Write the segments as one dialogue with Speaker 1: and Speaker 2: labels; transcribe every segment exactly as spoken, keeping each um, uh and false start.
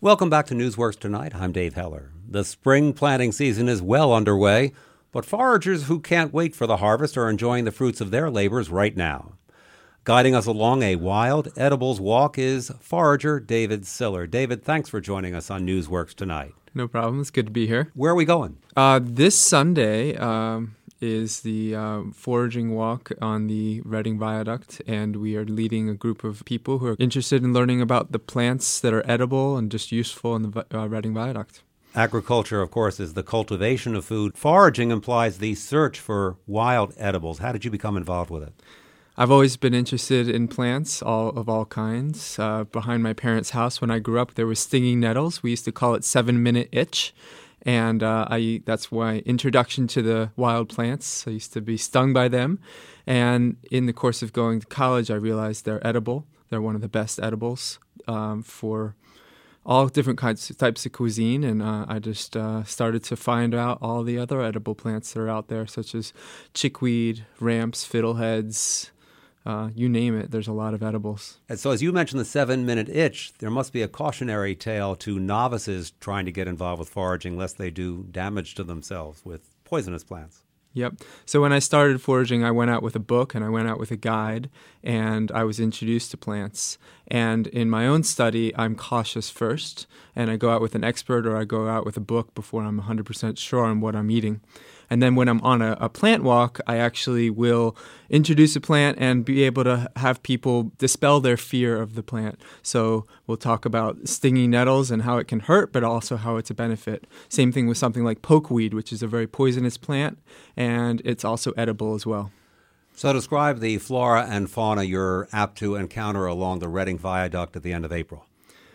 Speaker 1: Welcome back to Newsworks Tonight. I'm Dave Heller. The spring planting season is well underway, but foragers who can't wait for the harvest are enjoying the fruits of their labors right now. Guiding us along a wild edibles walk is forager David Siller. David, thanks for joining us on Newsworks Tonight.
Speaker 2: No problem. It's good to be here.
Speaker 1: Where are we going?
Speaker 2: Uh, this Sunday um, is the uh, foraging walk on the Reading Viaduct, and we are leading a group of people who are interested in learning about the plants that are edible and just useful in the uh, Reading Viaduct.
Speaker 1: Agriculture, of course, is the cultivation of food. Foraging implies the search for wild edibles. How did you become involved with it?
Speaker 2: I've always been interested in plants all of all kinds. Uh, behind my parents' house when I grew up, there was stinging nettles. We used to call it seven-minute itch. And uh, I that's my introduction to the wild plants. I used to be stung by them. And in the course of going to college, I realized they're edible. They're one of the best edibles um, for all different kinds types of cuisine. And uh, I just uh, started to find out all the other edible plants that are out there, such as chickweed, ramps, fiddleheads, Uh, you name it, there's a lot of edibles.
Speaker 1: And so as you mentioned the seven-minute itch, there must be a cautionary tale to novices trying to get involved with foraging lest they do damage to themselves with poisonous plants.
Speaker 2: Yep. So when I started foraging, I went out with a book and I went out with a guide, and I was introduced to plants. And in my own study, I'm cautious first, and I go out with an expert or I go out with a book before I'm one hundred percent sure on what I'm eating. And then when I'm on a, a plant walk, I actually will introduce a plant and be able to have people dispel their fear of the plant. So we'll talk about stinging nettles and how it can hurt, but also how it's a benefit. Same thing with something like pokeweed, which is a very poisonous plant, and it's also edible as well.
Speaker 1: So describe the flora and fauna you're apt to encounter along the Reading Viaduct at the end of April.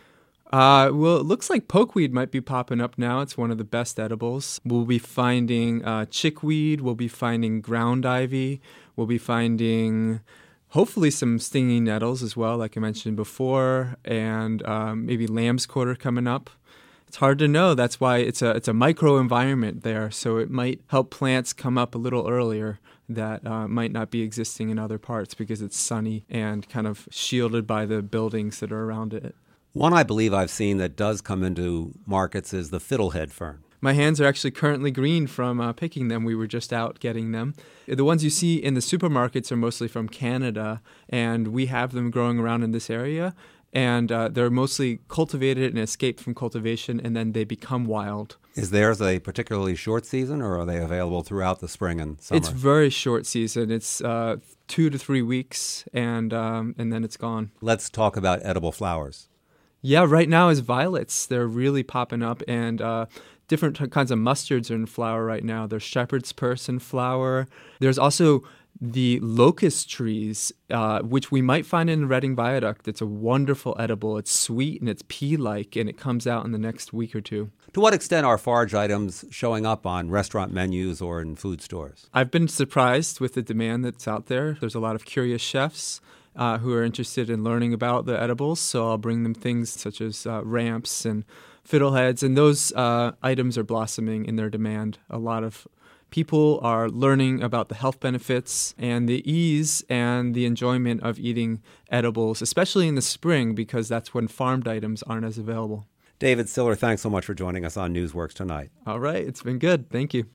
Speaker 2: Uh, well, it looks like pokeweed might be popping up now. It's one of the best edibles. We'll be finding uh, chickweed. We'll be finding ground ivy. We'll be finding hopefully some stinging nettles as well, like I mentioned before, and um, maybe lamb's quarter coming up. It's hard to know. That's why it's a it's a microenvironment there, so it might help plants come up a little earlier that uh, might not be existing in other parts because it's sunny and kind of shielded by the buildings that are around it.
Speaker 1: One I believe I've seen that does come into markets is the fiddlehead fern.
Speaker 2: My hands are actually currently green from uh, picking them. We were just out getting them. The ones you see in the supermarkets are mostly from Canada, and we have them growing around in this area. And uh, they're mostly cultivated and escaped from cultivation, and then they become wild.
Speaker 1: Is theirs a particularly short season, or are they available throughout the spring and summer?
Speaker 2: It's very short season. It's uh, two to three weeks, and um, and then it's gone.
Speaker 1: Let's talk about edible flowers.
Speaker 2: Yeah, right now is violets. They're really popping up, and uh, different t- kinds of mustards are in flower right now. There's shepherd's purse in flower. There's also the locust trees, uh, which we might find in the Reading Viaduct. It's a wonderful edible. It's sweet and it's pea-like, and it comes out in the next week or two.
Speaker 1: To what extent are forage items showing up on restaurant menus or in food stores?
Speaker 2: I've been surprised with the demand that's out there. There's a lot of curious chefs Uh, who are interested in learning about the edibles. So I'll bring them things such as uh, ramps and fiddleheads, and those uh, items are blossoming in their demand. A lot of people are learning about the health benefits and the ease and the enjoyment of eating edibles, especially in the spring, because that's when farmed items aren't as available.
Speaker 1: David Siller, thanks so much for joining us on Newsworks Tonight.
Speaker 2: All right. It's been good. Thank you.